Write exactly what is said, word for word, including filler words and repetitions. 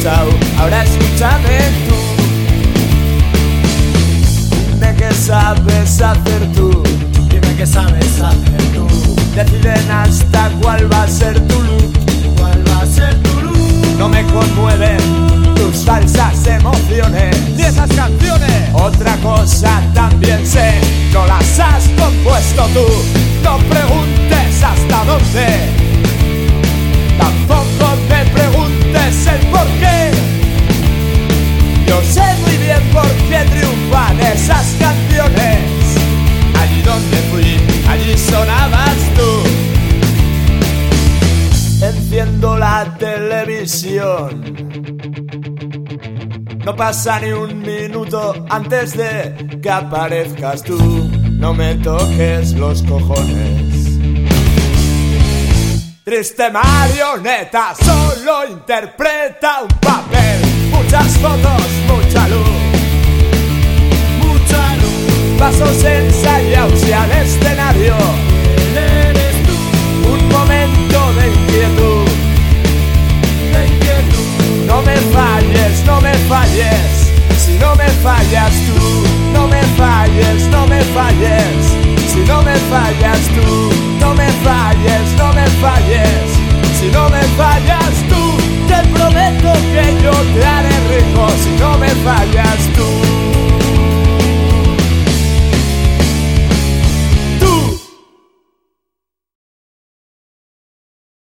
pasado, ahora escúchame tú. Dime qué sabes hacer tú, dime qué sabes hacer tú. Deciden hasta cuál va a ser tu look, cuál va a ser tu look. No me conmueven tus falsas emociones ni esas canciones. Otra cosa también sé, no las has compuesto tú. No preguntes hasta dónde, tampoco me preguntes el por qué. Yo sé muy bien por qué triunfan esas canciones. Allí donde fui, allí sonabas tú. Enciendo la televisión, no pasa ni un minuto antes de que aparezcas tú. No me toques los cojones. Triste marioneta, solo interpreta un papel. Muchas fotos, mucha luz, mucha luz. pasos ensayados y